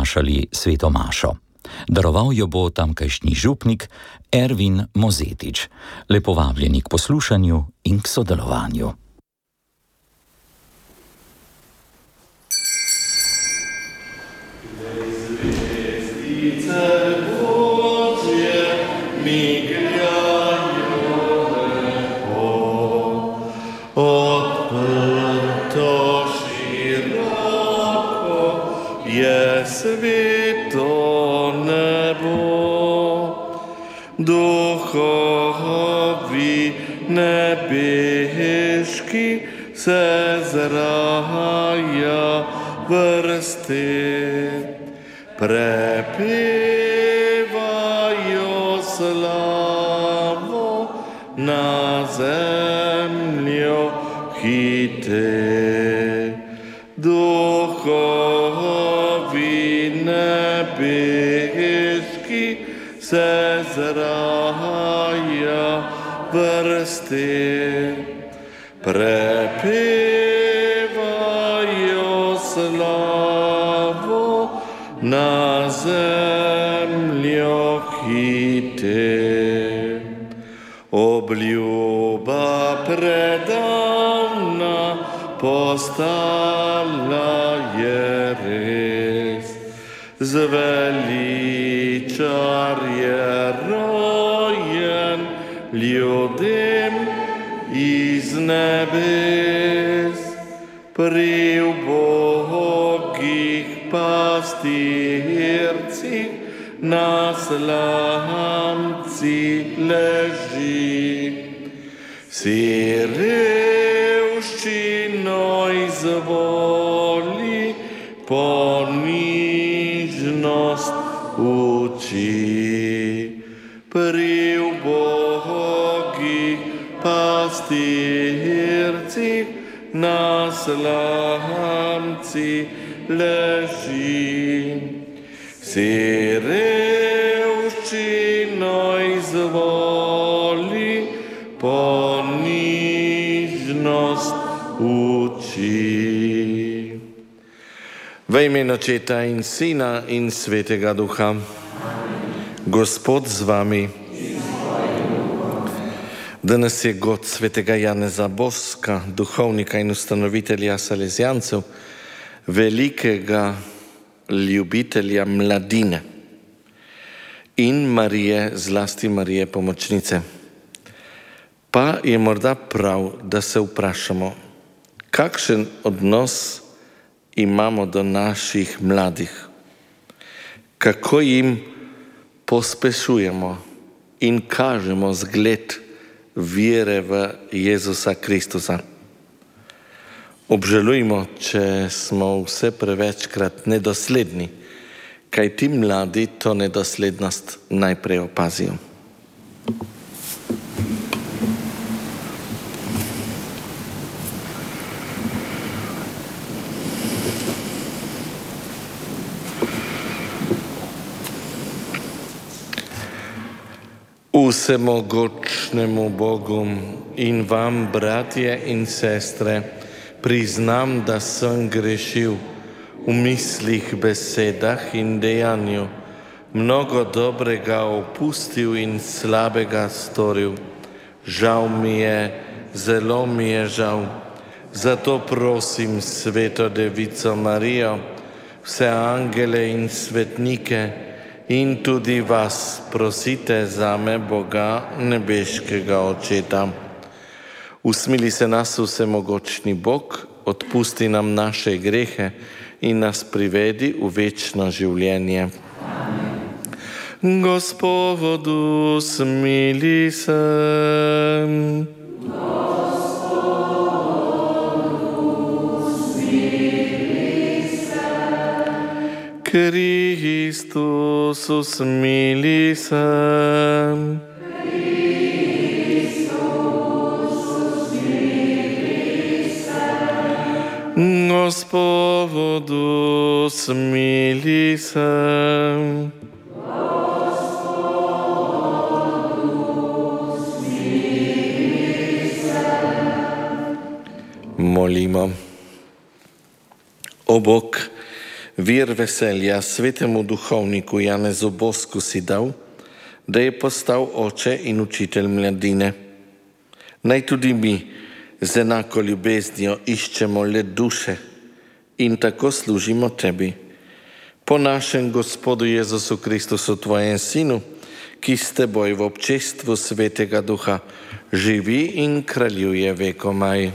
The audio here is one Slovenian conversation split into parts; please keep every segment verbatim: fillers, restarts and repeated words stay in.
prenašali sveto mašo. Daroval jo bo tamkajšnji župnik Ervin Mozetič. Lepo vabljeni k poslušanju in k sodelovanju. Sveto nebo, duhovi nebeški se z raja vrste, prepevajo slavo na zemljo hite. Duhovi nebeški se z raja vrste, prepevajo slavo na zemljo hite. Obljuba predavna postala je res, zveličar je rojen ljudem iz nebes, pri ubogih pastircih na slamci leži. Si revščino izvoli, ponižnost uči. Pri ubogih pastircih na slamci leži. Si revščino izvoli, ponižnost uči. V imenu Očeta in Sina in Svetega Duha. Gospod z vami. Danes je god svetega Janeza Boska, duhovnika in ustanovitelja Salezjancev, velikega ljubitelja mladine in Marije, zlasti Marije pomočnice. Pa je morda prav, da se vprašamo, kakšen odnos imamo do naših mladih, kako jim pospešujemo in kažemo zgled vere v Jezusa Kristusa. Obžalujmo, če smo vse prevečkrat nedosledni, kaj ti mladi to nedoslednost najprej opazijo. Vsemogočnemu Bogu in vam, bratje in sestre, priznam, da sem grešil v mislih, besedah in dejanju, mnogo dobrega opustil in slabega storil. Žal mi je, zelo mi je žal. Zato prosim Sveto Devico Marijo, vse angele in svetnike, in tudi vas prosite zame, Boga nebeškega Očeta. Usmili se nas vsemogočni Bog, odpusti nam naše grehe in nas privedi v večno življenje. Amen. Gospodu smili se. Kristus usmili se. Kristus usmili se. Gospodu smili se. Gospodu smili se. Molimo. O Bog, Vir veselja svetemu duhovniku Janezu Bosku si dal, da je postal oče in učitelj mladine. Naj tudi mi z enako ljubeznijo iščemo le duše in tako služimo tebi. Po našem Gospodu Jezusu Kristusu, tvojem sinu, ki s teboj v občestvu Svetega Duha živi in kraljuje vekomaj.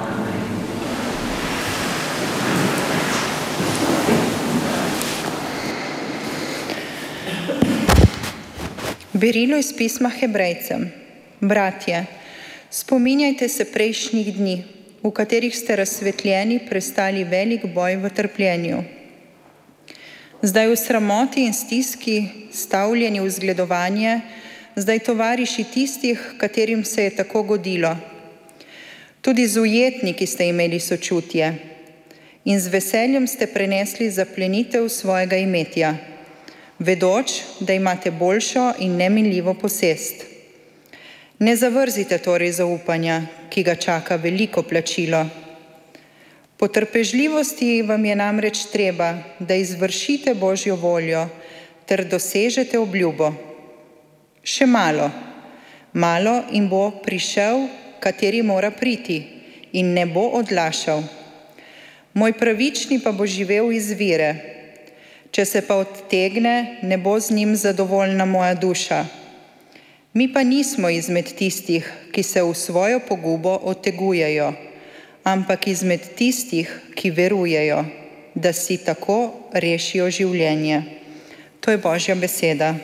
Berilo iz pisma Hebrejcem. Bratje, spominjajte se prejšnjih dni, v katerih ste razsvetljeni prestali velik boj v trpljenju. Zdaj v sramoti in stiski, stavljeni v zgledovanje, zdaj tovariši tistih, katerim se je tako godilo. Tudi z ujetniki ste imeli sočutje in z veseljem ste prenesli zaplenitev svojega imetja, vedoč, da imate boljšo in neminljivo posest. Ne zavrzite torej zaupanja, ki ga čaka veliko plačilo. Po trpežljivosti vam je namreč treba, da izvršite Božjo voljo ter dosežete obljubo. Še malo, malo in bo prišel, kateri mora priti, in ne bo odlašal. Moj pravični pa bo živel iz vire. Če se pa odtegne, ne bo z njim zadovoljna moja duša. Mi pa nismo izmed tistih, ki se v svojo pogubo otegujejo, ampak izmed tistih, ki verujejo, da si tako rešijo življenje. To je Božja beseda.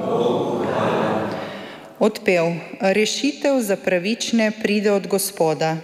Odpev. Rešitev za pravične pride od Gospoda.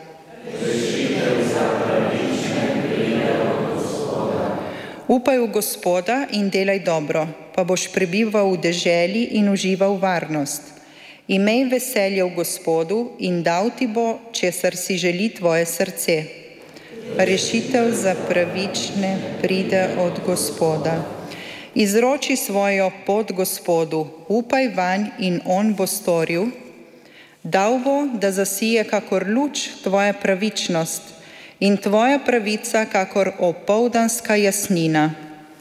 Upaj v Gospoda in delaj dobro, pa boš prebival v deželi in užival varnost. Imej veselje v Gospodu in dal ti bo, česar si želi tvoje srce. Rešitev za pravične pride od Gospoda. Izroči svojo pot Gospodu, upaj vanj in on bo storil. Dal bo, da zasije kakor luč tvoja pravičnost in tvoja pravica kakor opoldanska jasnina.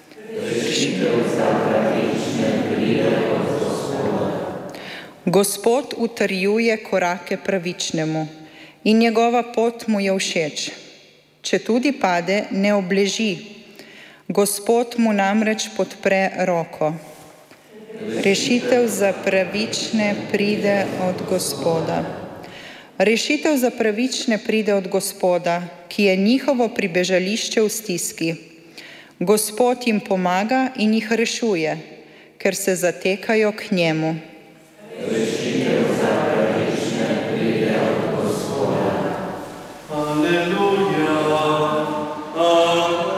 Gospod utrjuje korake pravičnemu in njegova pot mu je všeč. Če tudi pade, ne obleži. Gospod mu namreč podpre roko. Rešitev za pravične pride od Gospoda. Rešitev za pravične pride od Gospoda, ki je njihovo pribežališče v stiski. Gospod jim pomaga in jih rešuje, ker se zatekajo k njemu. Rešitev za pravične pride od Gospoda. Aleluja, aleluja,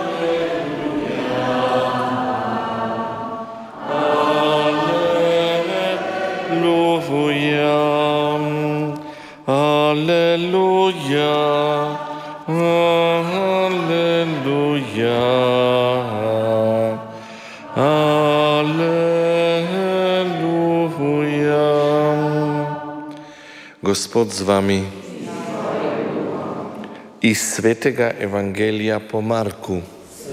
aleluja, aleluja, aleluja, aleluja. Gospod z vami. Iz svetega evangelija po Marku.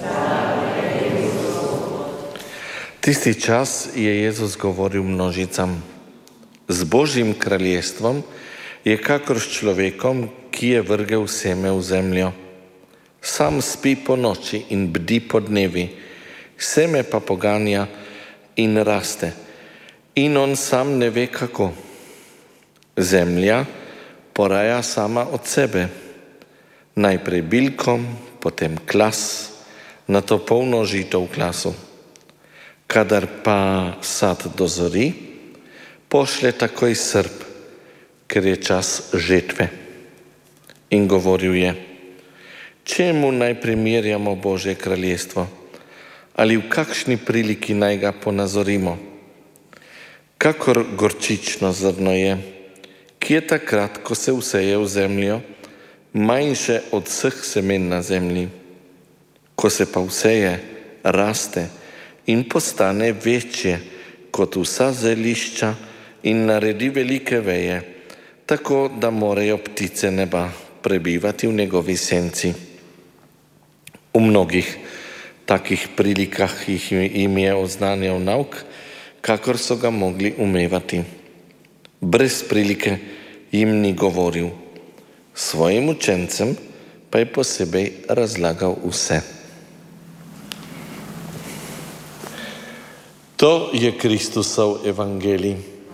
Tisti čas je Jezus govoril množicam: z Božjim kraljestvom je kakor s človekom, ki je vrgel seme v zemljo. Sam spi po noči in bdi po dnevi, seme pa poganja in raste. In on sam ne ve kako. Zemlja poraja sama od sebe. Najprej bilkom, potem klas, nato polno žito v klasu. Kadar pa sad dozori, pošle takoj srp, ker je čas žetve. In govoril je: čemu naj primerjamo Božje kraljestvo? Ali v kakšni priliki naj ga ponazorimo? Kakor gorčično zrno je, ki je takrat, ko se vseje v zemljo, manjše od vseh semen na zemlji. Ko se pa vseje, raste in postane večje kot vsa zelišča in naredi velike veje, tako da morajo ptice neba prebivati v njegovi senci. V mnogih takih prilikah jim je oznanjal nauk, kakor so ga mogli umevati. Brez prilike jim ni govoril, svojim učencem pa je posebej razlagal vse. To je Kristusov evangelij.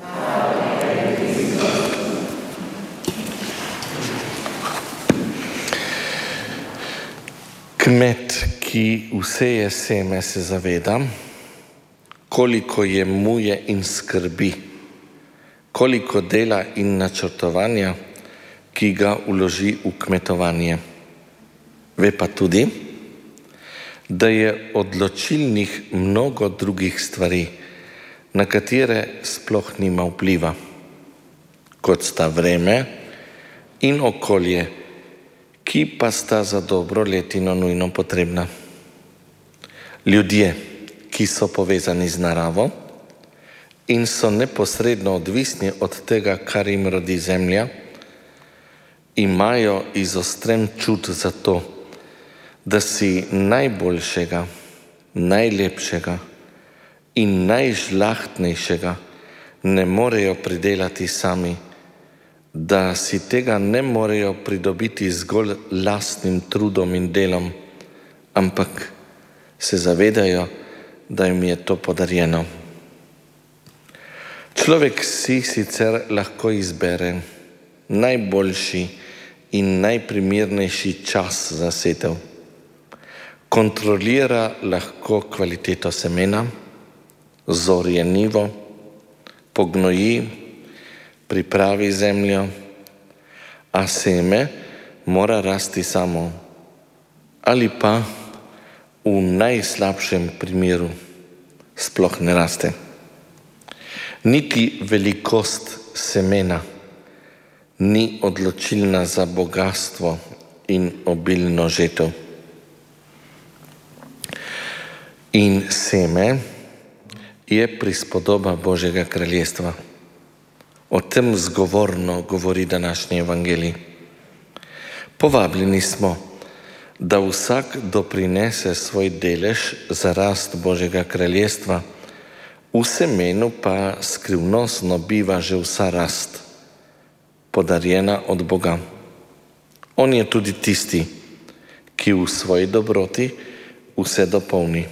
Kmet, ki vseje seme, se zaveda, koliko je muje in skrbi, koliko dela in načrtovanja, ki ga vloži v kmetovanje. Ve pa tudi, da je odločilnih mnogo drugih stvari, na katere sploh nima vpliva, kot sta vreme in okolje, ki pa sta za dobro letino nujno potrebna. Ljudje, ki so povezani z naravo in so neposredno odvisni od tega, kar jim rodi zemlja, imajo izostren čut za to, da si najboljšega, najlepšega in najžlahtnejšega ne morejo pridelati sami, da si tega ne morejo pridobiti zgolj lastnim trudom in delom, ampak se zavedajo, da jim je to podarjeno. Človek si sicer lahko izbere najboljši in najprimernejši čas za setev. Kontrolira lahko kvaliteto semena, zorje njivo, pognoji, pripravi zemljo, a seme mora rasti samo, ali pa v najslabšem primeru sploh ne raste. Niti velikost semena ni odločilna za bogastvo in obilno žetev. In seme je prispodoba Božjega kraljestva. O tem zgovorno govori današnji evangelij. Povabljeni smo, da vsak doprinese svoj delež za rast Božjega kraljestva, v semenu pa skrivnostno biva že vsa rast, podarjena od Boga. On je tudi tisti, ki v svoji dobroti vse dopolni.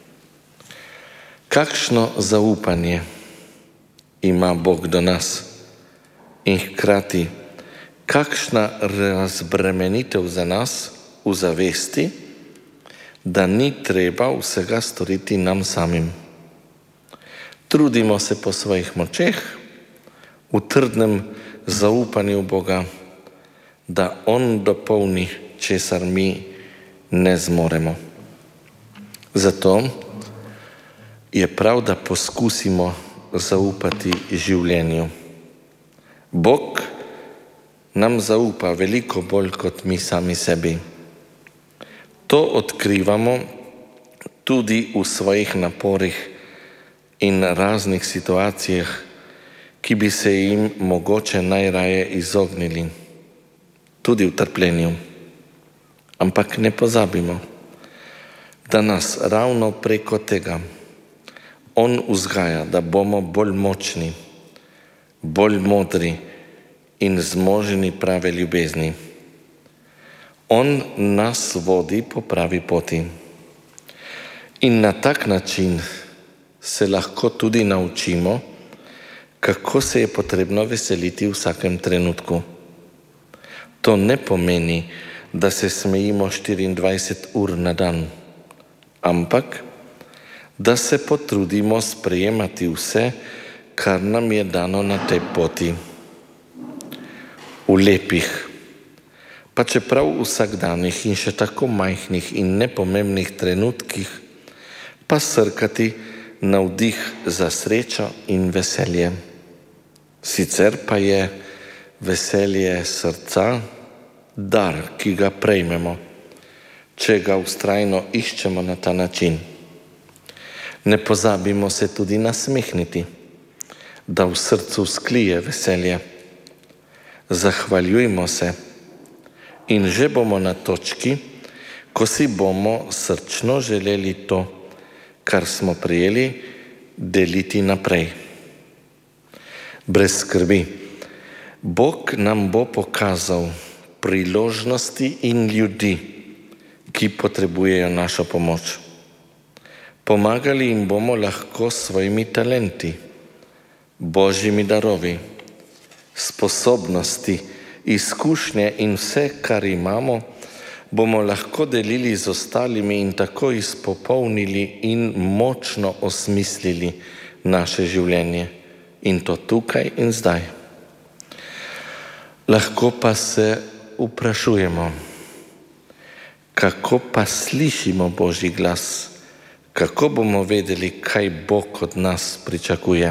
Kakšno zaupanje ima Bog do nas in hkrati kakšna razbremenitev za nas v zavesti, da ni treba vsega storiti nam samim. Trudimo se po svojih močeh, v trdnem zaupanju Boga, da On dopolni, česar mi ne zmoremo. Zato je prav, da poskusimo zaupati življenju. Bog nam zaupa veliko bolj kot mi sami sebi. To odkrivamo tudi v svojih naporih in raznih situacijah, ki bi se jim mogoče najraje izognili, tudi v trpljenju. Ampak ne pozabimo, da nas ravno preko tega On vzgaja, da bomo bolj močni, bolj modri in zmožni prave ljubezni. On nas vodi po pravi poti. In na tak način se lahko tudi naučimo, kako se je potrebno veseliti v vsakem trenutku. To ne pomeni, da se smejimo štiriindvajset ur na dan, ampak da se potrudimo sprejemati vse, kar nam je dano na tej poti. V lepih, pa čeprav vsakdanjih in še tako majhnih in nepomembnih trenutkih, pa srkati navdih za srečo in veselje. Sicer pa je veselje srca dar, ki ga prejmemo, če ga vztrajno iščemo na ta način. Ne pozabimo se tudi nasmehniti, da v srcu vzklije veselje. Zahvaljujmo se in že bomo na točki, ko si bomo srčno želeli to, kar smo prijeli, deliti naprej. Brez skrbi. Bog nam bo pokazal priložnosti in ljudi, ki potrebujejo našo pomoč. Pomagali jim bomo lahko s svojimi talenti, božjimi darovi, sposobnosti, izkušnje in vse, kar imamo, bomo lahko delili z ostalimi in tako izpopolnili in močno osmislili naše življenje. In to tukaj in zdaj. Lahko pa se vprašujemo, kako pa slišimo Božji glas, kako bomo vedeli, kaj Bog od nas pričakuje.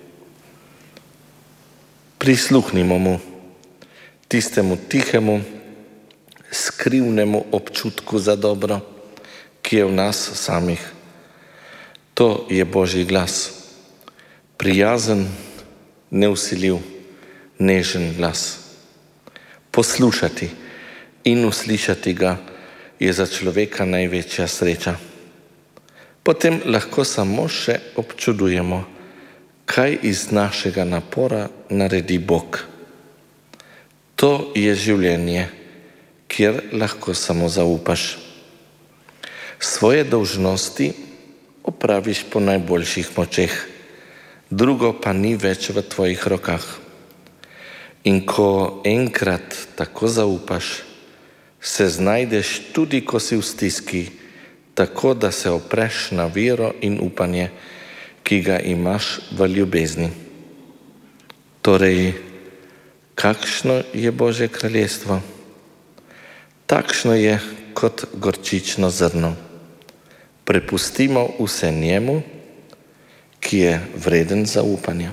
Prisluhnimo mu, tistemu tihemu, skrivnemu občutku za dobro, ki je v nas samih. To je Božji glas. Prijazen, nevsiljiv, nežen glas. Poslušati in uslišati ga je za človeka največja sreča. Potem lahko samo še občudujemo, kaj iz našega napora naredi Bog. To je življenje, kjer lahko samo zaupaš. Svoje dolžnosti opraviš po najboljših močeh, drugo pa ni več v tvojih rokah. In ko enkrat tako zaupaš, se znajdeš tudi, ko si v stiski, tako da se opreš na vero in upanje, ki ga imaš v ljubezni. Torej, kakšno je Božje kraljestvo? Takšno je kot gorčično zrno. Prepustimo vse njemu, ki je vreden zaupanja.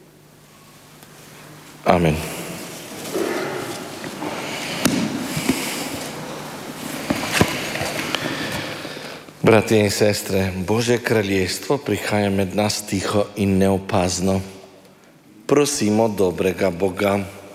Amen. Bratje in sestre, Božje kraljestvo prihaja med nas tiho in neopazno. Prosimo dobrega Boga.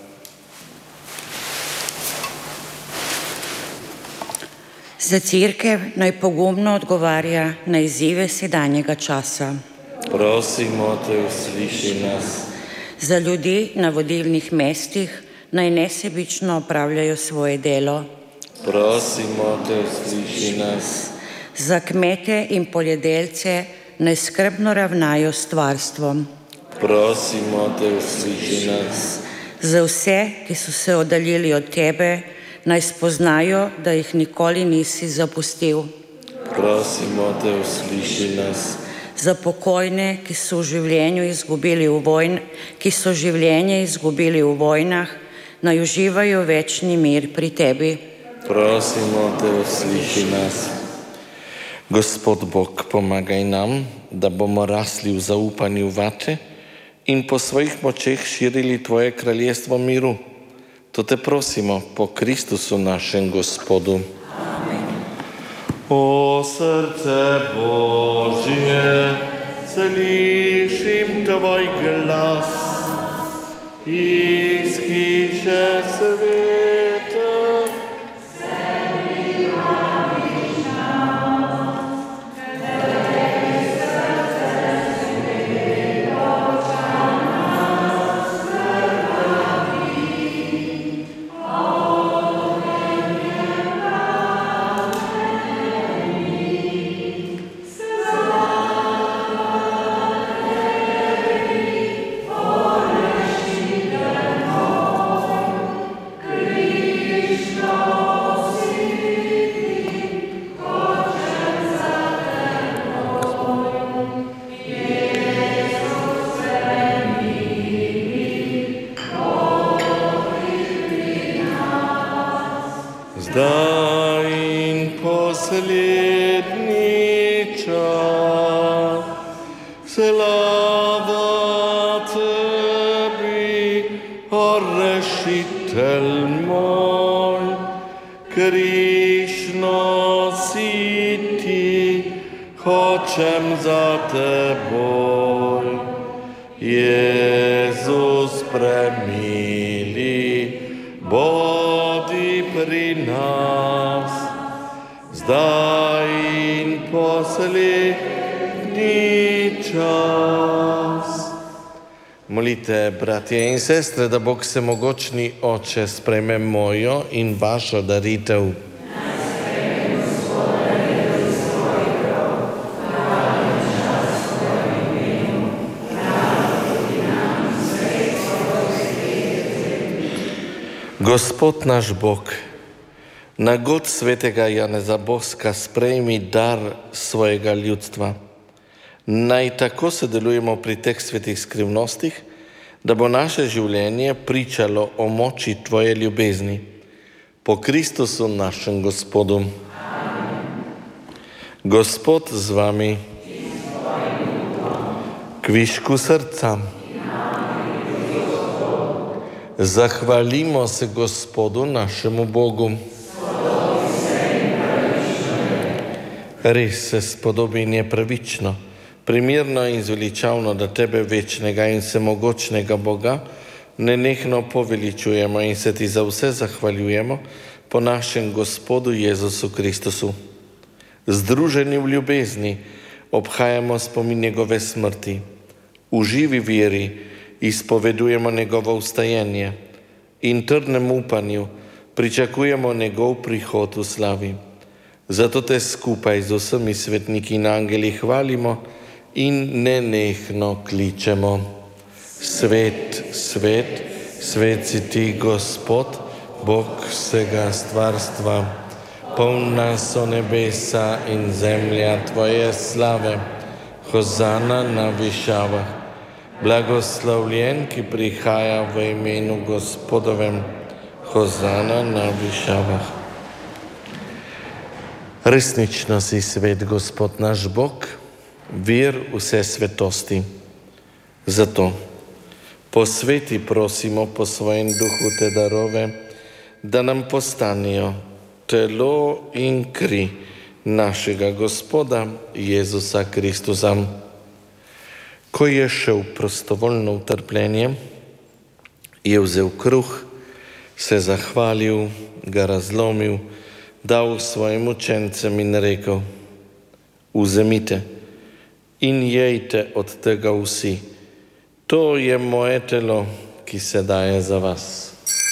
Za Cerkev naj pogumno odgovarja na izzive sedanjega časa. Prosimo te, usliši nas. Za ljudi na vodilnih mestih naj nesebično opravljajo svoje delo. Prosimo te, usliši nas. Za kmete in poljedelce naj skrbno ravnajo s stvarstvom. Prosimo te, usliši nas. Za vse, ki so se oddaljili od tebe, naj spoznajo, da jih nikoli nisi zapustil. Prosimo te, usliši nas. Za pokojne, ki so v življenju izgubili v vojn, ki so življenje izgubili v vojnah, naj uživajo večni mir pri tebi. Prosimo te, usliši nas. Gospod Bog, pomagaj nam, da bomo rasli v zaupanju vate in po svojih močeh širili tvoje kraljestvo miru. To te prosimo po Kristusu našem Gospodu. O srce Božje, slišim tvoj glas iz hiše sveta. Zdaj in poslednji čas, slava tebi, o rešitelj moj, Krišno si ti, hočem za teboj. Jezus premili, bodi pri nas, zdaj in poslednji čas. Molite, bratje in sestre, da Bog Vsemogočni Oče sprejme mojo in vašo daritev. Gospod naš Bog, na god svetega Janeza Boska sprejmi dar svojega ljudstva. Naj tako sodelujemo pri teh svetih skrivnostih, da bo naše življenje pričalo o moči Tvoje ljubezni. Po Kristusu našem Gospodu. Amen. Gospod z vami. Kvišku srca. Zahvalimo se Gospodu našemu Bogu. Res se spodobi in je pravično, primerno in zveličavno, da Tebe, večnega in vsemogočnega Boga, nenehno poveličujemo in se Ti za vse zahvaljujemo po našem Gospodu Jezusu Kristusu. Združeni v ljubezni obhajamo spomin njegove smrti. V živi veri izpovedujemo njegovo vstajenje in trdnem upanju pričakujemo njegov prihod v slavi. Zato Te skupaj z vsemi svetniki in angeli hvalimo in nenehno kličemo. Svet, svet, svet si Ti, Gospod, Bog vsega stvarstva. Polna so nebesa in zemlja Tvoje slave. Hozana na višavah. Blagoslovljen, ki prihaja v imenu Gospodovem. Hozana na višavah. Resnično si svet, Gospod naš Bog, vir vse svetosti. Zato posveti prosimo po svojem duhu te darove, da nam postanejo telo in kri našega Gospoda Jezusa Kristusa. Ko je šel prostovoljno v trpljenje, je vzel kruh, se zahvalil, ga razlomil, dal svojim učencem in rekel: vzemite in jejte od tega vsi. To je moje telo, ki se daje za vas.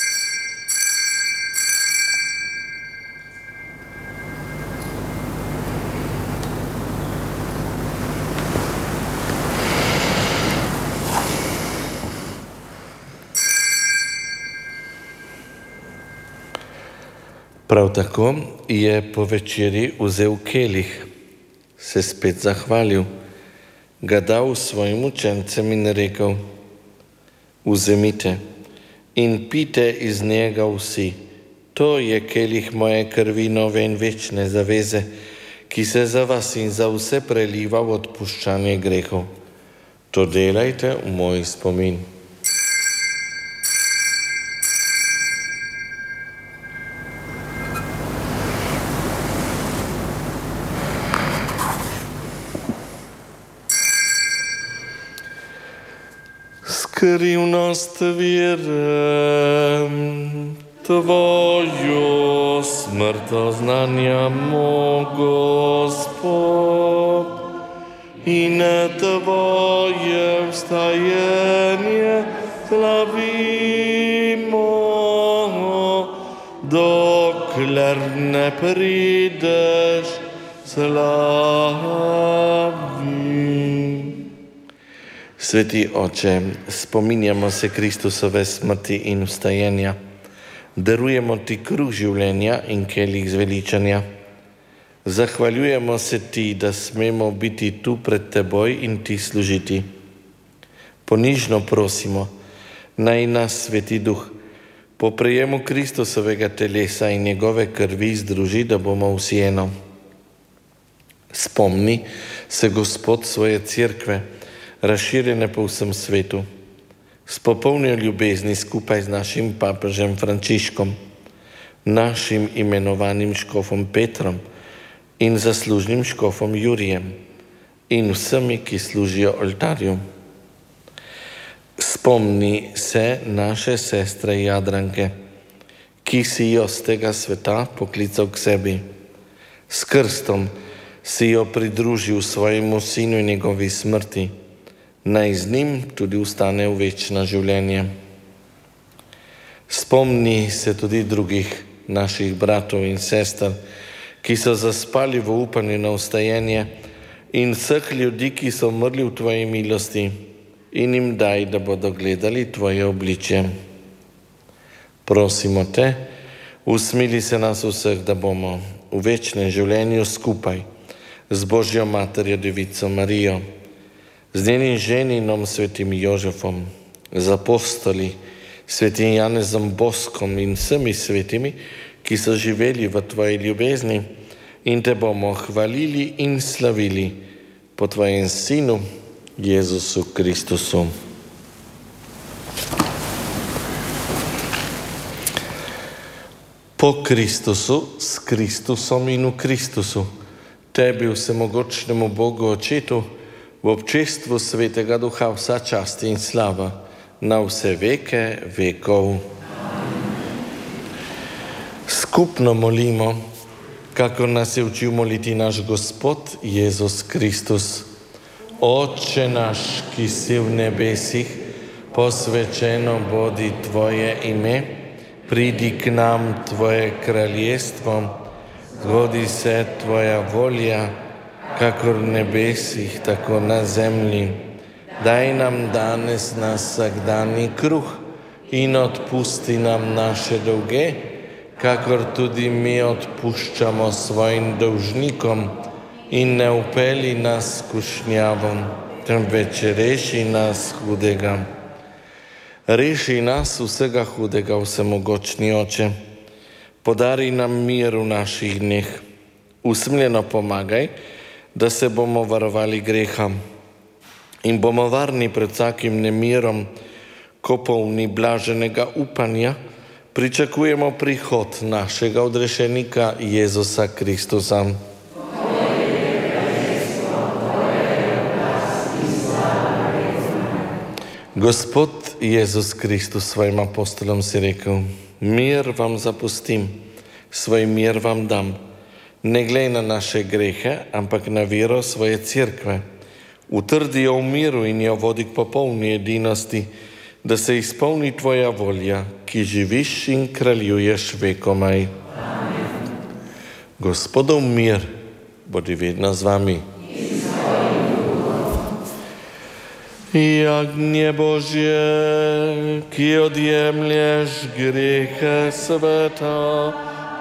Prav tako je po večeri vzel kelih, se spet zahvalil, ga dal svojim učencem in rekel: vzemite in pite iz njega vsi. To je kelih moje krvi nove in večne zaveze, ki se za vas in za vse preliva v odpuščanje grehov. To delajte v moj spomin. Skrivnost vere, Tvojo smrt oznanjamo, Gospod, in Tvoje vstajenje slavimo, dokler ne prideš slavi. Sveti Oče, spominjamo se Kristusove smrti in vstajenja, darujemo Ti kruh življenja in kelih zveličanja. Zahvaljujemo se Ti, da smemo biti tu pred Teboj in Ti služiti. Ponižno prosimo, naj nas Sveti Duh po prejemu Kristusovega telesa in njegove krvi združi, da bomo vsi eno. Spomni se, Gospod, svoje cerkve, razširjene po vsem svetu, s popolno ljubezni skupaj z našim papežem Frančiškom, našim imenovanim škofom Petrom in zaslužnim škofom Jurijem in vsemi, ki služijo oltarju. Spomni se naše sestre Jadranke, ki si jo z tega sveta poklical k sebi. S krstom si jo pridružil svojemu sinu in njegovi smrti, naj z njim tudi ustane v večno življenje. Spomni se tudi drugih naših bratov in sester, ki so zaspali v upanju na vstajenje, in vseh ljudi, ki so umrli v tvoji milosti, in jim daj, da bodo gledali tvoje obličje. Prosimo te, usmili se nas vseh, da bomo v večnem življenju skupaj z Božjo Materjo Devico Marijo, z njenim ženinom svetim Jožefom, z apostoli, svetim Janezom Boskom in vsemi svetimi, ki so živeli v tvoji ljubezni, in te bomo hvalili in slavili po tvojem sinu Jezusu Kristusu. Po Kristusu, s Kristusom in v Kristusu, tebi vsemogočnemu Bogu Očetu, v občestvu Svetega Duha vsa čast in slava, na vse veke vekov. Skupno molimo, kakor nas je učil moliti naš Gospod Jezus Kristus. Oče naš, ki si v nebesih, posvečeno bodi tvoje ime, pridi k nam tvoje kraljestvo, zgodi se tvoja volja, kakor v nebesih, tako na zemlji. Daj nam danes naš vsakdanji kruh in odpusti nam naše dolge, kakor tudi mi odpuščamo svojim dolžnikom, in ne vpelji nas skušnjavo, temveč reši nas hudega. Reši nas vsega hudega, vsemogočni Oče. Podari nam mir v naših dneh. Usmiljeno pomagaj, da se bomo varovali greha in bomo varni pred vsakim nemirom, ko polni blaženega upanja pričakujemo prihod našega odrešenika Jezusa Kristusa. Gospod Jezus Kristus svojim apostolom si rekel: mir vam zapustim, svoj mir vam dam. Ne glej na naše grehe, ampak na vero svoje cerkve. Utrdi jo v miru in jo vodi k popolni edinosti, da se izpolni tvoja volja, ki živiš in kraljuješ vekomaj. Amen. Gospodov mir bodi vedno z vami. Jagnje Božje, ki odjemlješ grehe sveta.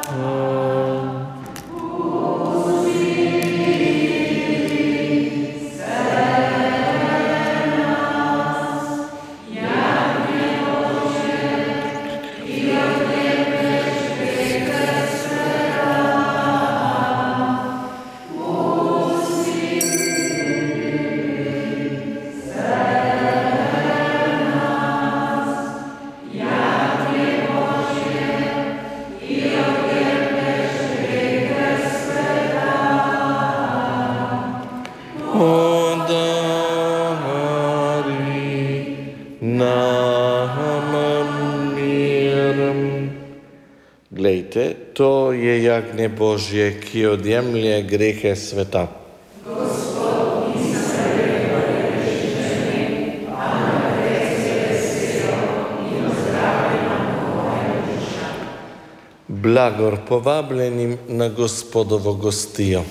Glejte, to je jagnje Božje, ki odjemlje grehe sveta. Blagor povabljenim na Gospodovo gostijo.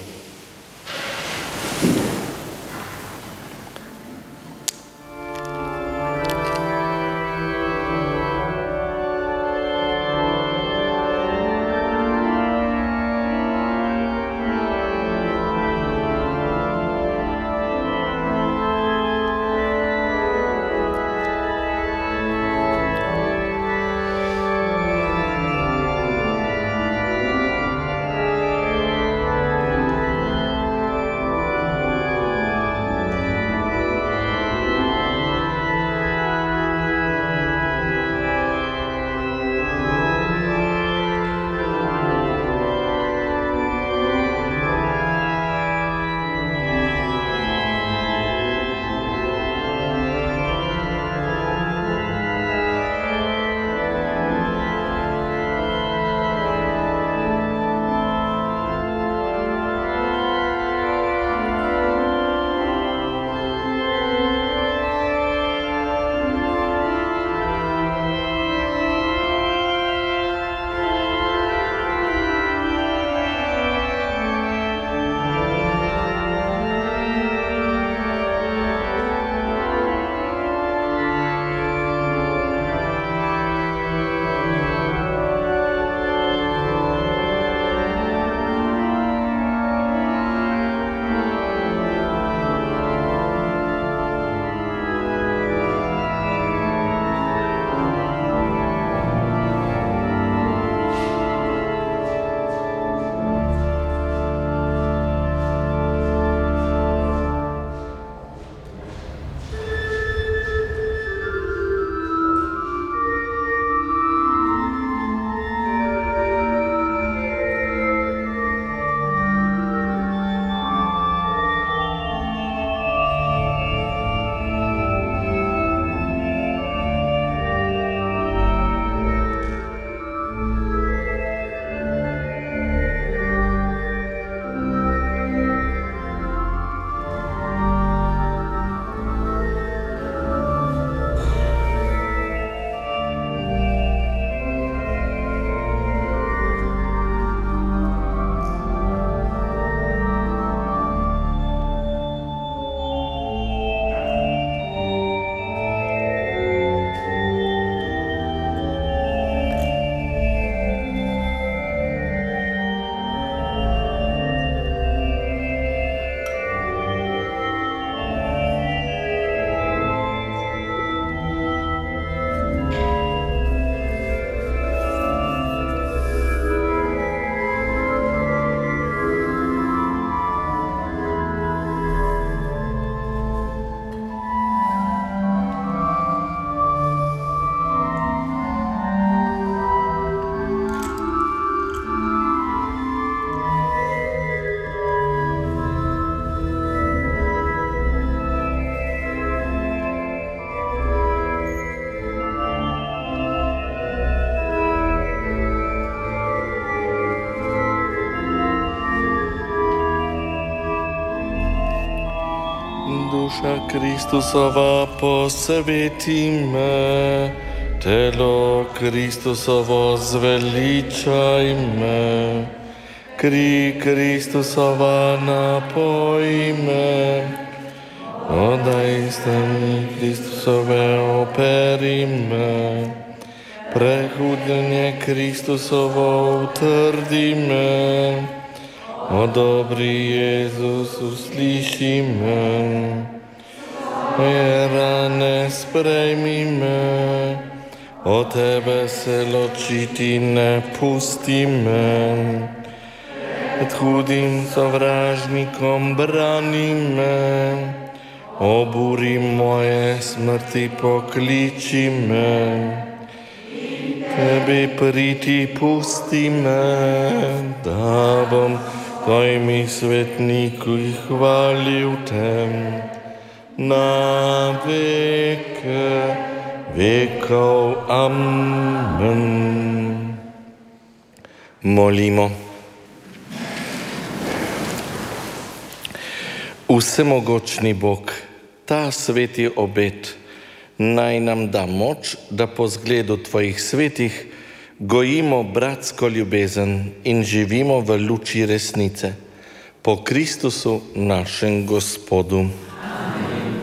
duša Kristusova posveti me, telo Kristusovo zveličaj me, kri Kristusova napoj me, odaj strani Kristusove operi me, prehudenje Kristusovo utrdi me, o dobri Jezus usliši me, moje rane sprejmi me, o tebe se ločiti ne pusti me, pred hudim sovražnikom brani me, o buri moje smrti pokliči me, tebi priti pusti me, da bom tvojimi svetniki hvalil te na veke vekov. Amen. Molimo. Vsemogočni Bog, ta sveti obet naj nam da moč, da po zgledu tvojih svetih gojimo bratsko ljubezen in živimo v luči resnice. Po Kristusu našem Gospodu. Amen.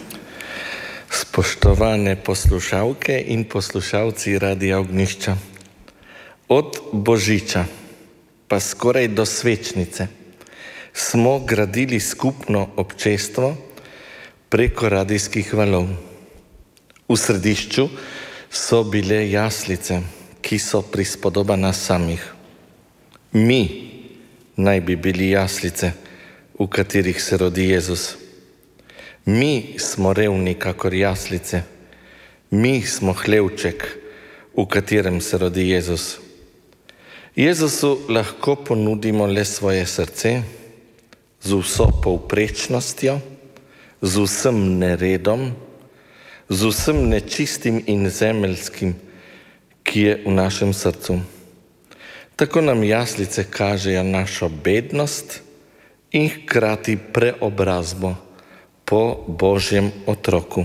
Spoštovane poslušalke in poslušalci Radia Ognjišča, od Božiča pa skoraj do svečnice smo gradili skupno občestvo preko radijskih valov. V središču so bile jaslice, ki so prispodoba nas samih. Mi naj bi bili jaslice, v katerih se rodi Jezus. Mi smo revni kakor jaslice. Mi smo hlevček, v katerem se rodi Jezus. Jezusu lahko ponudimo le svoje srce, z vso povprečnostjo, z vsem neredom, z vsem nečistim in zemeljskim, ki je v našem srcu. Tako nam jaslice kažejo našo bednost in hkrati preobrazbo po Božjem otroku.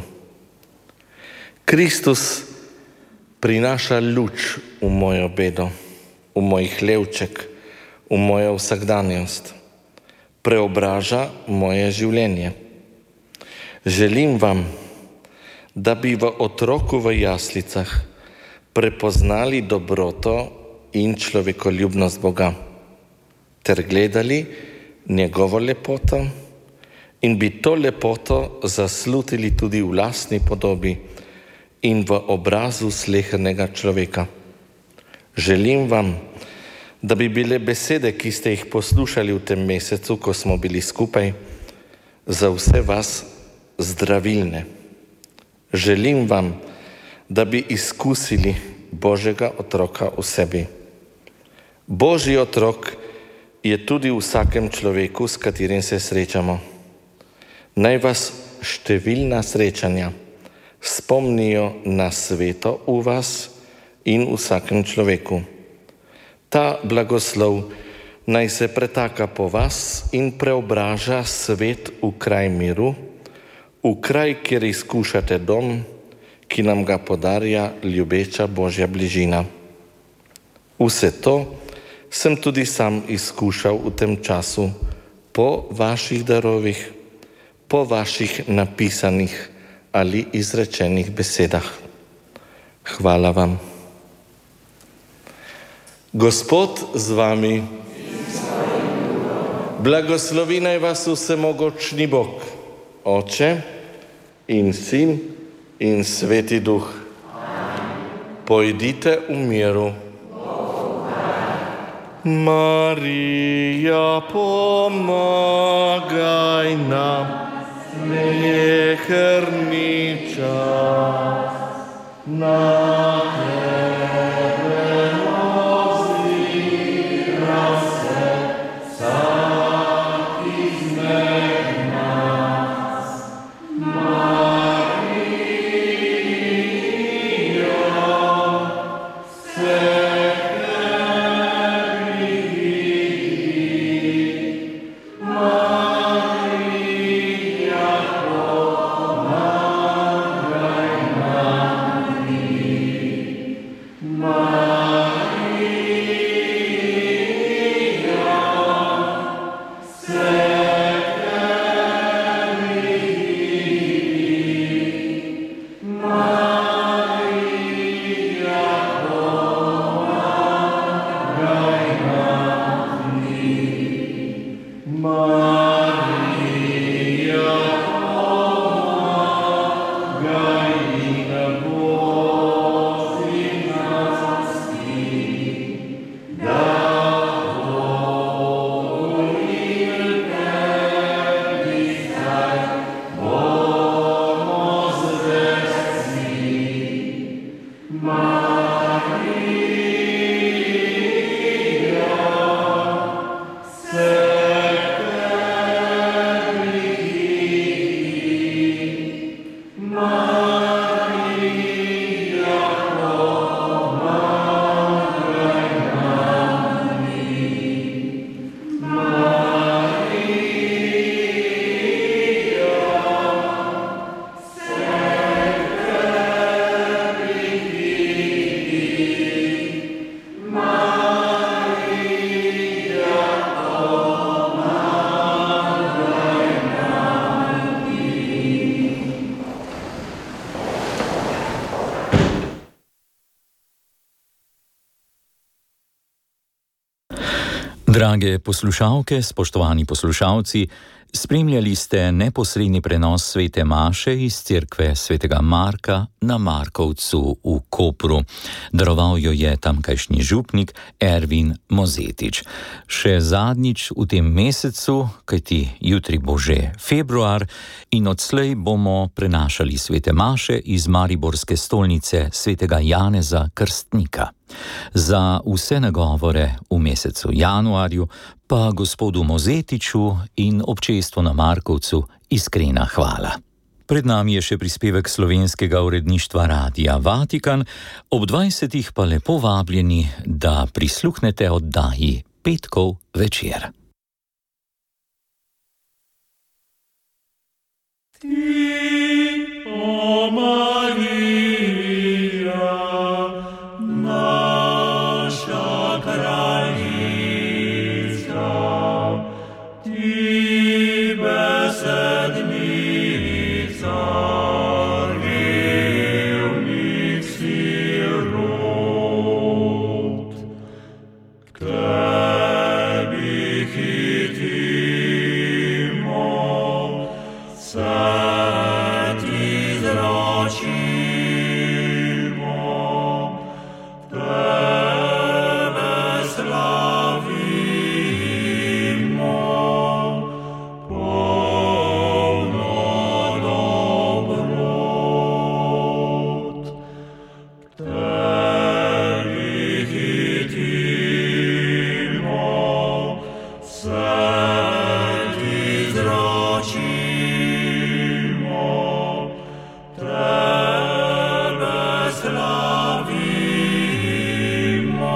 Kristus prinaša luč v mojo bedo, v moj hlevček, v mojo vsakdanjost. Preobraža moje življenje. Želim vam, da bi v otroku v jaslicah prepoznali dobroto in človekoljubnost Boga, ter gledali njegovo lepoto in bi to lepoto zaslutili tudi v lastni podobi in v obrazu slehernega človeka. Želim vam, da bi bile besede, ki ste jih poslušali v tem mesecu, ko smo bili skupaj, za vse vas zdravilne. Želim vam, da bi izkusili Božjega otroka v sebi. Božji otrok je tudi v vsakem človeku, s katerim se srečamo. Naj vas številna srečanja spomnijo na sveto v vas in v vsakem človeku. Ta blagoslov naj se pretaka po vas in preobraža svet v kraj miru, v kraj, kjer izkušate dom, ki nam ga podarja ljubeča Božja bližina. Vse to sem tudi sam izkušal v tem času po vaših darovih, po vaših napisanih ali izrečenih besedah. Hvala vam. Gospod z vami. Blagoslovi naj vas vsemogočni Bog, Oče in Sin in Sveti Duh. Pojdite v miru. Marija, pomagaj nam, sleherni čas, na tebe ozira se vsak izmed nas. Marija, se Maria, Drage poslušalke, spoštovani poslušalci, spremljali ste neposredni prenos svete maše iz cerkve svetega Marka na Markovcu v Kopru. Daroval jo je tamkajšnji župnik Ervin Mozetič. Še zadnjič v tem mesecu, kajti jutri bo že februar, in odslej bomo prenašali svete maše iz mariborske stolnice svetega Janeza Krstnika. Za vse nagovore v mesecu januarju pa gospodu Mozetiču in občestvu na Markovcu iskrena hvala. Pred nami je še prispevek slovenskega uredništva Radia Vatikan, ob dvajsetih pa lepo vabljeni, da prisluhnete oddaji Petkov večer. Ti, o Marija, naša kraljica, ti besednica revnih sirot, k tebi hitimo, se ti zračimo, tebe slavimo, polno dobrot. K tebi hitimo, se ti zračimo, tebe slavimo,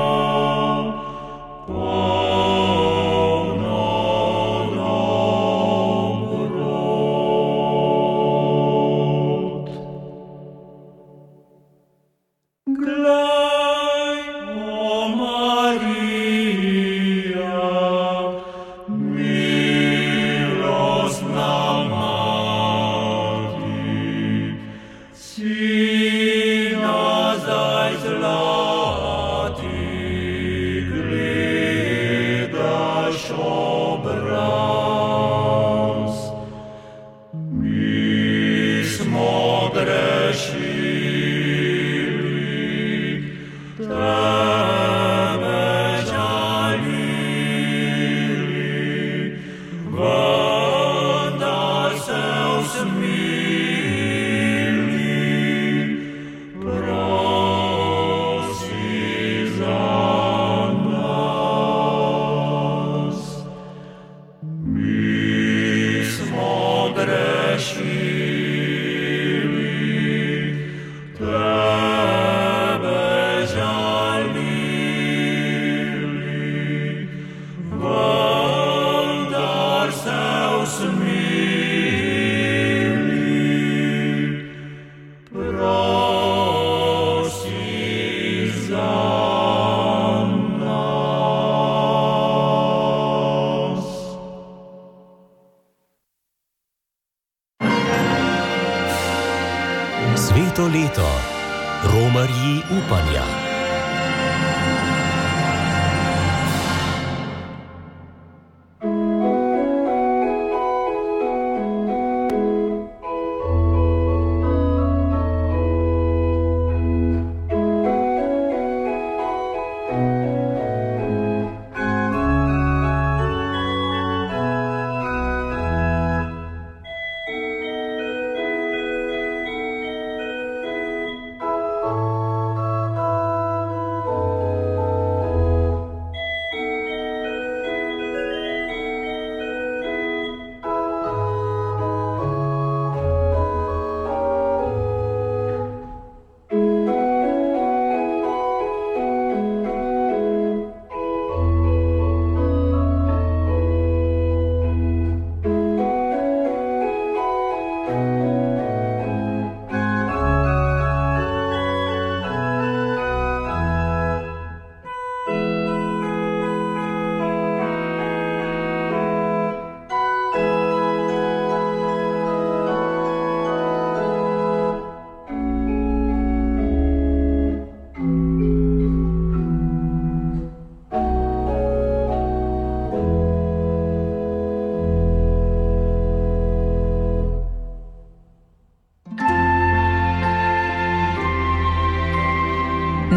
polno dobrot. Glej, o Marija, milostna mati, sina zdaj zlati, gledaš obraz. Mi smo grešili, tebe žalili, vendar se usmili, prosi za nas. Mi smo grešili, tebe žalili, vendar se usmili, prosi za nas. Sveto leto, romarji upanja.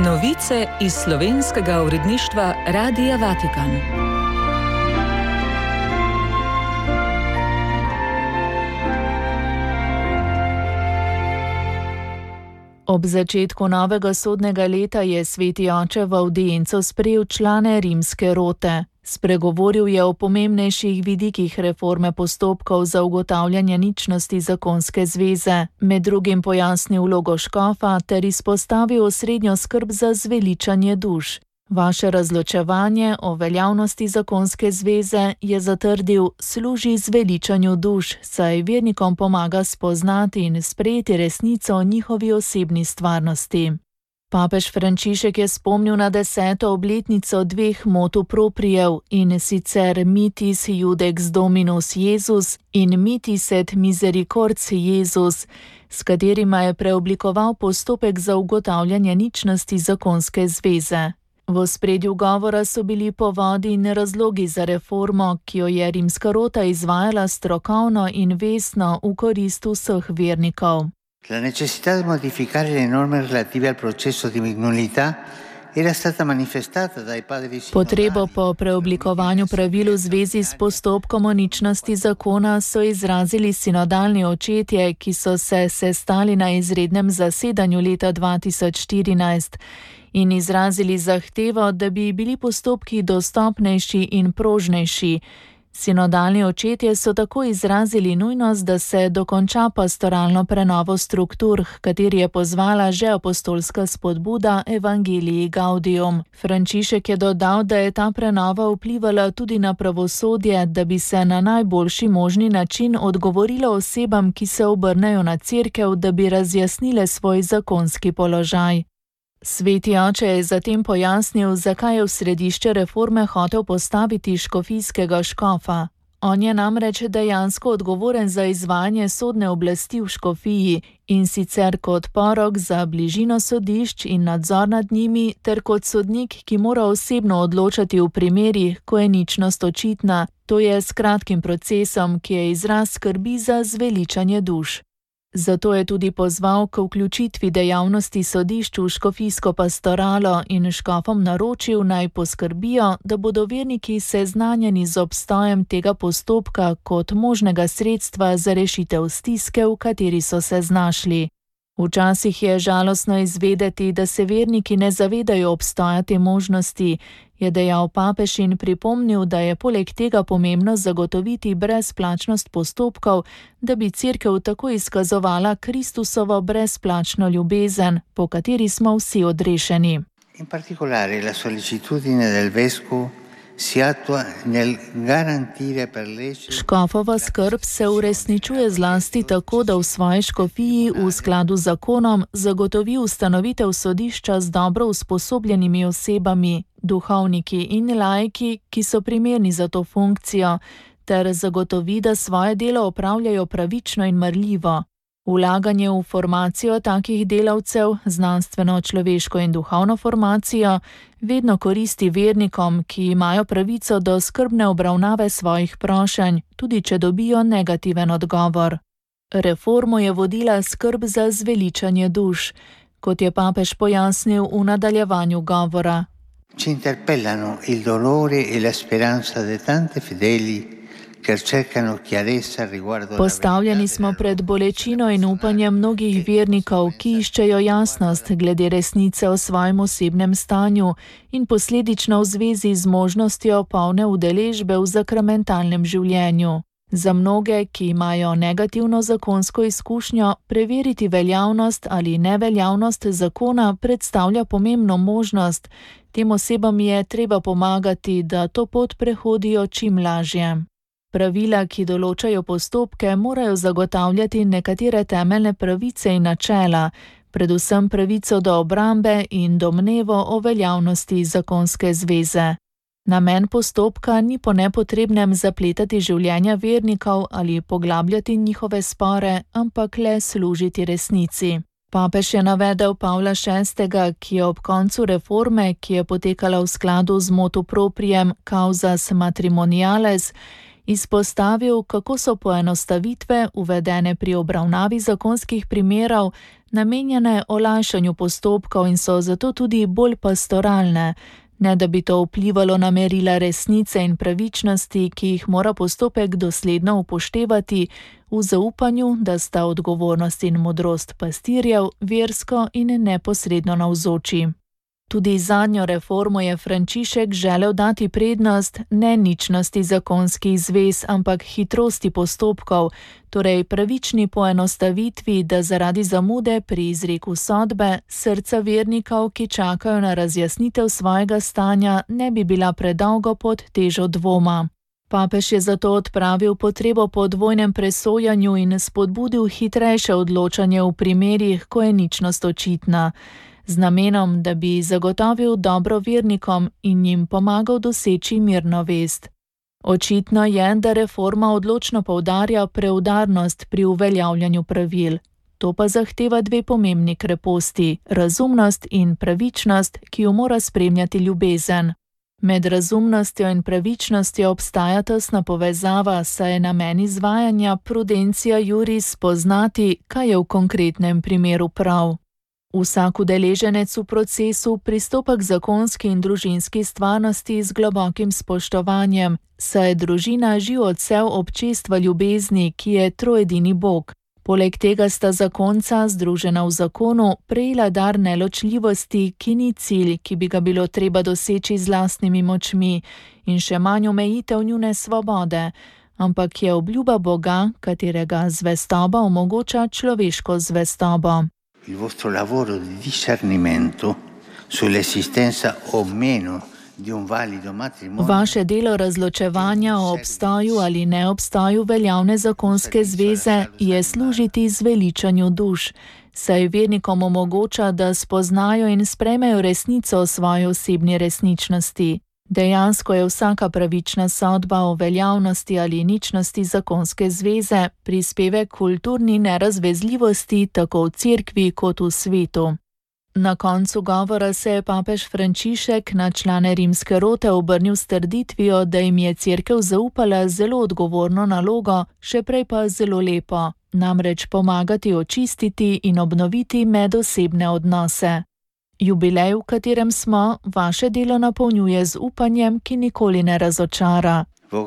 Novice iz slovenskega uredništva Radia Vatikan. Ob začetku novega sodnega leta je sveti oče v avdienco sprejel člane rimske rote. Spregovoril je o pomembnejših vidikih reforme postopkov za ugotavljanje ničnosti zakonske zveze, med drugim pojasnil vlogo škofa ter izpostavil osrednjo skrb za zveličanje duš. Vaše razločevanje o veljavnosti zakonske zveze, je zatrdil, služi zveličanju duš, saj vernikom pomaga spoznati in sprejeti resnico o njihovi osebni stvarnosti. Papež Frančišek je spomnil na deseto obletnico dveh motu proprijev, in sicer Mitis Judex Dominus Jezus in Mitis et Misericords Jezus, s katerima je preoblikoval postopek za ugotavljanje ničnosti zakonske zveze. V ospredju govora so bili povodi in razlogi za reformo, ki jo je rimska rota izvajala strokovno in vestno v korist vseh vernikov. La necessità di modificare le norme relative al processo di mignolità era stata manifestata dai padri sinodali. Potrebo po preoblikovanju pravil v zvezi s postopkom o ničnosti zakona so izrazili sinodalni očetje, ki so se sestali na izrednem zasedanju leta dva tisoč štirinajst in izrazili zahtevo, da bi bili postopki dostopnejši in prožnejši. Sinodalni očetje so tako izrazili nujnost, da se dokonča pastoralno prenovo struktur, h kateri je pozvala že apostolska spodbuda Evangelii Gaudium. Frančišek je dodal, da je ta prenova vplivala tudi na pravosodje, da bi se na najboljši možni način odgovorilo osebam, ki se obrnejo na cerkev, da bi razjasnile svoj zakonski položaj. Sveti oče je zatem pojasnil, zakaj je v središče reforme hotel postaviti škofijskega škofa. On je namreč dejansko odgovoren za izvajanje sodne oblasti v škofiji, in sicer kot porok za bližino sodišč in nadzor nad njimi, ter kot sodnik, ki mora osebno odločati v primerih, ko je ničnost očitna, to je s kratkim procesom, ki je izraz skrbi za zveličanje duš. Zato je tudi pozval k vključitvi dejavnosti sodišč v škofijsko pastoralo in škofom naročil, naj poskrbijo, da bodo verniki seznanjeni z obstojem tega postopka kot možnega sredstva za rešitev stiske, v kateri so se znašli. Včasih je žalostno izvedeti, da se verniki ne zavedajo obstoja te možnosti, je dejal papež in pripomnil, da je poleg tega pomembno zagotoviti brezplačnost postopkov, da bi cerkev tako izkazovala Kristusovo brezplačno ljubezen, po kateri smo vsi odrešeni. In particolare la sollecitudine del vescovo si attua nel garantire per legge. Škofova skrb se uresničuje zlasti tako, da v svoji škofiji v skladu z zakonom zagotovi ustanovitev sodišča z dobro usposobljenimi osebami, duhovniki in laiki, ki so primerni za to funkcijo, ter zagotovi, da svoje delo opravljajo pravično in marljivo. Vlaganje v formacijo takih delavcev, znanstveno, človeško in duhovno formacijo, vedno koristi vernikom, ki imajo pravico do skrbne obravnave svojih prošenj, tudi če dobijo negativen odgovor. Reformo je vodila skrb za zveličanje duš, kot je papež pojasnil v nadaljevanju govora. Ci interpellano il dolore e la speranza de tante fedeli. Postavljeni smo pred bolečino in upanjem mnogih vernikov, ki iščejo jasnost glede resnice o svojem osebnem stanju in posledično v zvezi z možnostjo polne udeležbe v sakramentalnem življenju. Za mnoge, ki imajo negativno zakonsko izkušnjo, preveriti veljavnost ali neveljavnost zakona predstavlja pomembno možnost. Tem osebam je treba pomagati, da to pot prehodijo čim lažje. Pravila, ki določajo postopke, morajo zagotavljati nekatere temeljne pravice in načela, predvsem pravico do obrambe in domnevo o veljavnosti zakonske zveze. Namen postopka ni po nepotrebnem zapletati življenja vernikov ali poglabljati njihove spore, ampak le služiti resnici. Papež je navedel Pavla šestega, ki je ob koncu reforme, ki je potekala v skladu z motu proprijem causas matrimoniales, Izpostavil, kako so poenostavitve, uvedene pri obravnavi zakonskih primerov, namenjene olajšanju postopkov in so zato tudi bolj pastoralne, ne da bi to vplivalo na merila resnice in pravičnosti, ki jih mora postopek dosledno upoštevati, v zaupanju, da sta odgovornost in modrost pastirjev versko in neposredno navzoči. Tudi zadnjo reformo je Frančišek želel dati prednost ne ničnosti zakonskih zvez, ampak hitrosti postopkov, torej pravični poenostavitvi, da zaradi zamude pri izreku sodbe srca vernikov, ki čakajo na razjasnitev svojega stanja, ne bi bila predolgo pod težo dvoma. Papež je zato odpravil potrebo po dvojnem presojanju in spodbudil hitrejše odločanje v primerih, ko je ničnost očitna, z namenom, da bi zagotovil dobro vernikom in jim pomagal doseči mirno vest. Očitno je, da reforma odločno poudarja preudarnost pri uveljavljanju pravil. To pa zahteva dve pomembni kreposti, razumnost in pravičnost, ki jo mora spremljati ljubezen. Med razumnostjo in pravičnostjo obstaja tesna povezava, saj je namen izvajanja prudentia juris poznati, kaj je v konkretnem primeru prav. Vsak udeleženec v procesu pristopa k zakonski in družinski stvarnosti z globokim spoštovanjem, saj je družina živ odsev občestva ljubezni, ki je troedini Bog. Poleg tega sta zakonca, združena v zakonu, prejela dar neločljivosti, ki ni cilj, ki bi ga bilo treba doseči z lastnimi močmi, in še manj omejitev njune svobode, ampak je obljuba Boga, katerega zvestoba omogoča človeško zvestobo. Il vostro lavoro di discernimento sull'esistenza o meno di un valido matrimonio. Vaše delo razločevanja o obstoju ali neobstoju veljavne zakonske zveze je služiti zveličanju duš, saj vernikom omogoča, da spoznajo in sprejmejo resnico o svoji osebni resničnosti. Dejansko je vsaka pravična sodba o veljavnosti ali ničnosti zakonske zveze prispevek kulturni nerazvezljivosti tako v cerkvi kot v svetu. Na koncu govora se je papež Frančišek na člane rimske rote obrnil s trditvijo, da jim je cerkev zaupala zelo odgovorno nalogo, še prej pa zelo lepo, namreč pomagati očistiti in obnoviti medosebne odnose. Jubilej, v katerem smo, vaše delo napolnjuje z upanjem, ki nikoli ne razočara.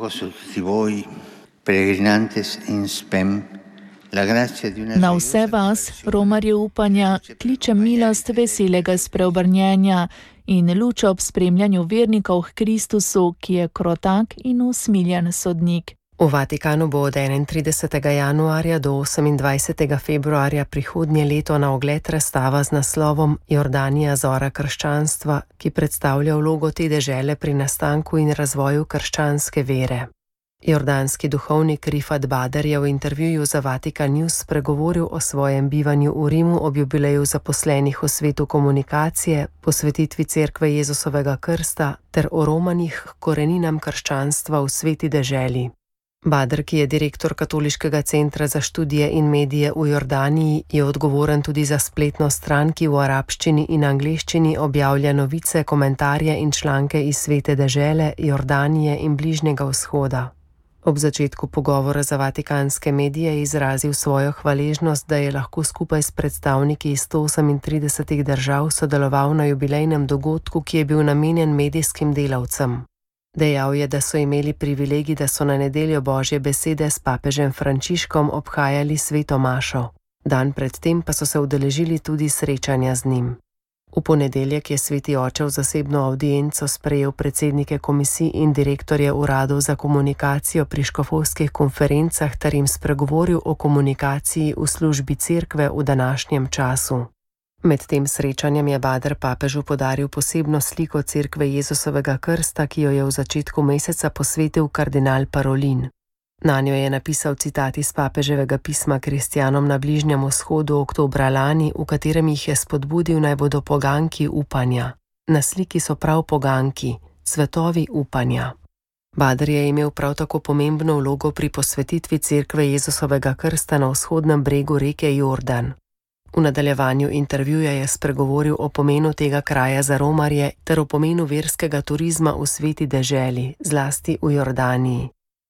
Na vse vas, romarje upanja, kličem milost veselega spreobrnjenja in luč ob spremljanju vernikov k Kristusu, ki je krotak in usmiljen sodnik. V Vatikanu bo od enaintridesetega januarja do osemindvajsetega februarja prihodnje leto na ogled razstava z naslovom Jordanija zora krščanstva, ki predstavlja vlogo te dežele pri nastanku in razvoju krščanske vere. Jordanski duhovnik Rifat Bader je v intervjuju za Vatikan News spregovoril o svojem bivanju v Rimu ob jubileju zaposlenih v svetu komunikacije, posvetitvi cerkve Jezusovega krsta ter o romanih k koreninam krščanstva v sveti deželi. Bader, ki je direktor Katoliškega centra za študije in medije v Jordaniji, je odgovoren tudi za spletno stran, ki v arabščini in angleščini objavlja novice, komentarje in članke iz svete dežele, Jordanije in Bližnjega vzhoda. Ob začetku pogovora za vatikanske medije je izrazil svojo hvaležnost, da je lahko skupaj s predstavniki iz sto osemintridesetih držav sodeloval na jubilejnem dogodku, ki je bil namenjen medijskim delavcem. Dejal je, da so imeli privilegij, da so na nedeljo Božje besede s papežem Frančiškom obhajali sveto mašo. Dan predtem pa so se udeležili tudi srečanja z njim. V ponedeljek je sveti oče v zasebno avdienco sprejel predsednike komisij in direktorje uradov za komunikacijo pri škofovskih konferencah ter jim spregovoril o komunikaciji v službi cerkve v današnjem času. Med tem srečanjem je Bader papežu podaril posebno sliko cerkve Jezusovega krsta, ki jo je v začetku meseca posvetil kardinal Parolin. Nanjo je napisal citat iz papeževega pisma kristjanom na Bližnjem vzhodu oktobra lani, v katerem jih je spodbudil, naj bodo poganki upanja. Na sliki so prav poganki, cvetovi upanja. Bader je imel prav tako pomembno vlogo pri posvetitvi cerkve Jezusovega krsta na vzhodnem bregu reke Jordan. V nadaljevanju intervjuja je spregovoril o pomenu tega kraja za romarje ter o pomenu verskega turizma v sveti deželi, zlasti v Jordaniji.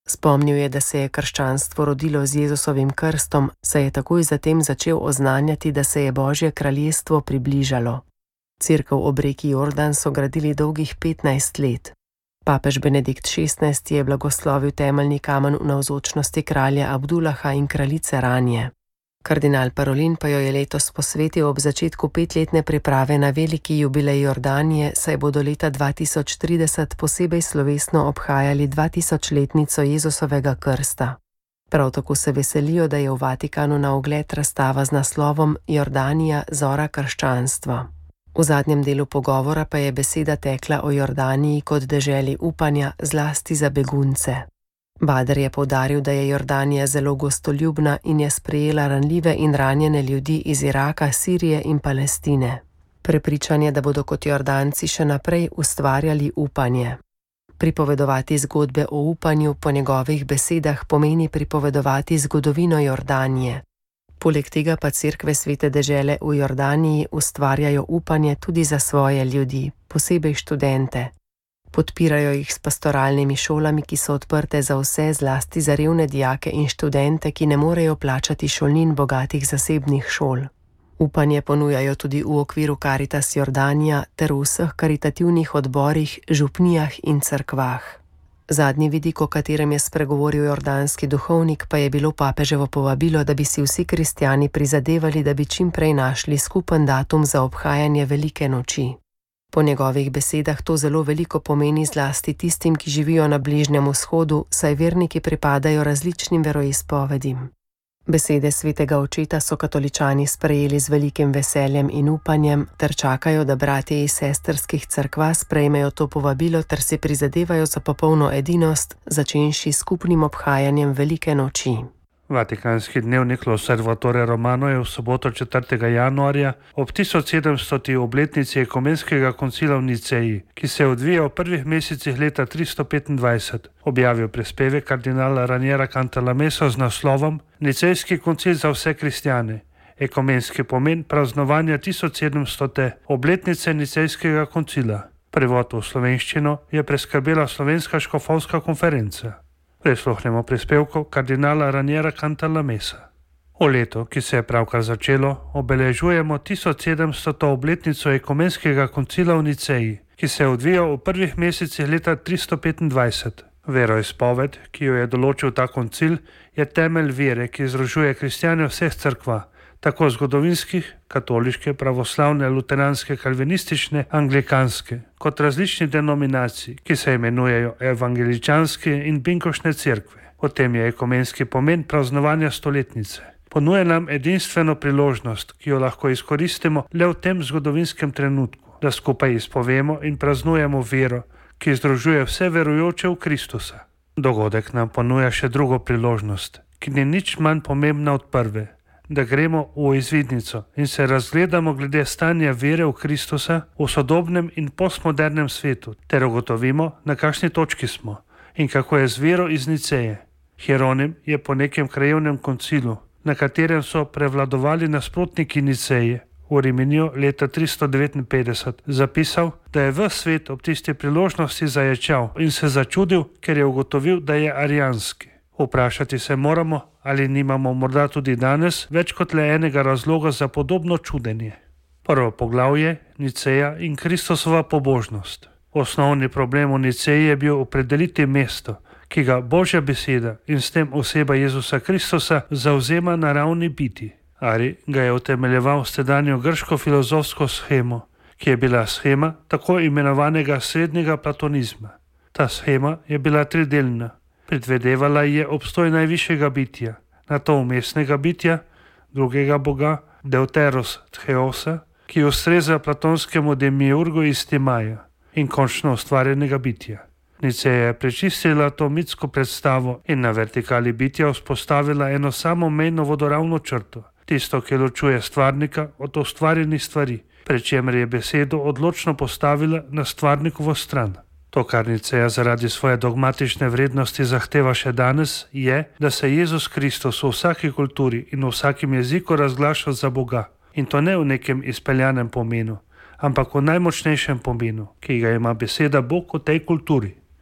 Spomnil je, da se je krščanstvo rodilo z Jezusovim krstom, saj je takoj zatem začel oznanjati, da se je Božje kraljestvo približalo. Cerkev ob reki Jordan so gradili dolgih petnajst let. Papež Benedikt šestnajsti je blagoslovil temeljni kamen v navzočnosti kralja Abdullaha in kraljice Ranje. Kardinal Parolin pa jo je letos posvetil ob začetku petletne priprave na veliki jubilej Jordanije, saj bodo leta dva tisoč trideset posebej slovesno obhajali dvatisočletnico Jezusovega krsta. Prav tako se veselijo, da je v Vatikanu na ogled razstava z naslovom Jordanija, zora krščanstva. V zadnjem delu pogovora pa je beseda tekla o Jordaniji kot deželi upanja, zlasti za begunce. Bader je poudaril, da je Jordanija zelo gostoljubna in je sprejela ranljive in ranjene ljudi iz Iraka, Sirije in Palestine. Prepričan je, da bodo kot Jordanci še naprej ustvarjali upanje. Pripovedovati zgodbe o upanju po njegovih besedah pomeni pripovedovati zgodovino Jordanije. Poleg tega pa cerkve svete dežele v Jordaniji ustvarjajo upanje tudi za svoje ljudi, posebej študente. Podpirajo jih s pastoralnimi šolami, ki so odprte za vse, zlasti za revne dijake in študente, ki ne morejo plačati šolnin bogatih zasebnih šol. Upanje ponujajo tudi v okviru Caritas Jordanija ter v vseh karitativnih odborih, župnijah in cerkvah. Zadnji vidik, o katerem je spregovoril jordanski duhovnik, pa je bilo papeževo povabilo, da bi si vsi kristjani prizadevali, da bi čim prej našli skupen datum za obhajanje velike noči. Po njegovih besedah to zelo veliko pomeni zlasti tistim, ki živijo na Bližnjem vzhodu, saj verniki pripadajo različnim veroizpovedim. Besede svetega očeta so katoličani sprejeli z velikim veseljem in upanjem ter čakajo, da bratje iz sestrskih cerkva sprejmejo to povabilo ter se prizadevajo za popolno edinost, začenši s skupnim obhajanjem velike noči. Vatikanski dnevnik L'Osservatore Romano je v soboto četrtega januarja ob tisoč sedemstoti obletnici ekumenskega koncila v Niceji, ki se je odvijal v prvih mesecih leta tristo petindvajset, objavil prispevek kardinala Raniera Cantalamessa z naslovom Nicejski koncil za vse kristjane. Ekumenski pomen praznovanja tisoč sedemstote obletnice Nicejskega koncila. Prevod v slovenščino je preskrbela Slovenska škofovska konferenca. Prisluhnemo prispevku kardinala Raniera Cantalamessa. V letu, ki se je pravkar začelo, obeležujemo tisoč sedemstoto obletnico ekumenskega koncila v Niceji, ki se je odvijal v prvih mesecih leta tristo petindvajset. Veroizpoved, ki jo je določil ta koncil, je temelj vere, ki združuje kristjane vseh cerkva, tako zgodovinskih, katoliške, pravoslavne, luteranske, kalvinistične, anglikanske, kot različnih denominacij, ki se imenujejo evangeličanske in binkošne cerkve. O tem je ekumenski pomen praznovanja stoletnice. Ponuja nam edinstveno priložnost, ki jo lahko izkoristimo le v tem zgodovinskem trenutku, da skupaj izpovemo in praznujemo vero, ki združuje vse verujoče v Kristusa. Dogodek nam ponuja še drugo priložnost, ki ni nič manj pomembna od prve, da gremo v izvidnico in se razgledamo glede stanja vere v Kristusa v sodobnem in postmodernem svetu, ter ugotovimo, na kakšni točki smo in kako je z vero iz Niceje. Hieronim je po nekem krajevnem koncilu, na katerem so prevladovali nasprotniki Niceje, v Riminiju leta tristo devetinpetdeset, zapisal, da je ves svet ob tisti priložnosti zaječal in se začudil, ker je ugotovil, da je arijanski. Vprašati se moramo, ali nimamo morda tudi danes več kot le enega razloga za podobno čudenje. Prvo poglavje, Niceja in Kristusova pobožnost. Osnovni problem v Niceji je bil opredeliti mesto, ki ga Božja beseda in s tem oseba Jezusa Kristusa zavzema na ravni biti. Ari ga je utemeljeval s tedanjo grško filozofsko shemo, ki je bila shema tako imenovanega srednjega platonizma. Ta shema je bila tridelna. Predvedevala je obstoj najvišjega bitja, nato umestnega bitja, drugega boga, Deuteros Theosa, ki ustreza platonskemu demiurgu iz Timaja, in končno ustvarjenega bitja. Niceja je prečistila to mitsko predstavo in na vertikali bitja vzpostavila eno samo mejno vodoravno črto, tisto, ki ločuje stvarnika od ustvarjenih stvari, pri čemer je besedo odločno postavila na stvarnikovo stran. To, kar Niceja zaradi svoje dogmatične vrednosti zahteva še danes, je, da se Jezus Kristus v vsaki kulturi in v vsakem jeziku razglaša za Boga. In to ne v nekem izpeljanem pomenu, ampak v najmočnejšem pomenu, ki ga ima beseda Bog v tej kulturi.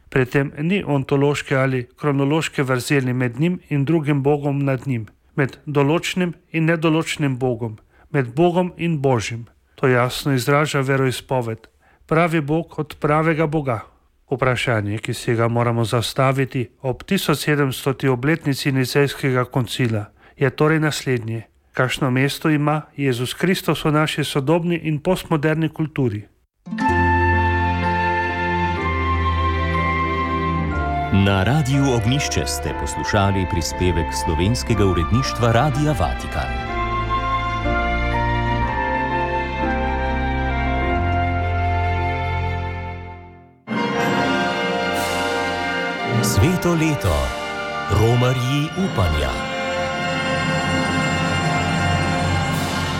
Pri tem ni ontološke ali kronološke vrzeli med njim in drugim Bogom nad njim, med določnim in nedoločnim Bogom, med Bogom in Božjim. To jasno izraža veroizpoved. Pravi Bog od pravega Boga. Vprašanje, ki si ga moramo zastaviti ob tisoč sedemstoti obletnici Nicejskega koncila, je torej naslednje. Kakšno mesto ima Jezus Kristus v naši sodobni in postmoderni kulturi? Na Radiu Ognjišče ste poslušali prispevek slovenskega uredništva Radia Vatikan. Sveto leto. Romarji upanja.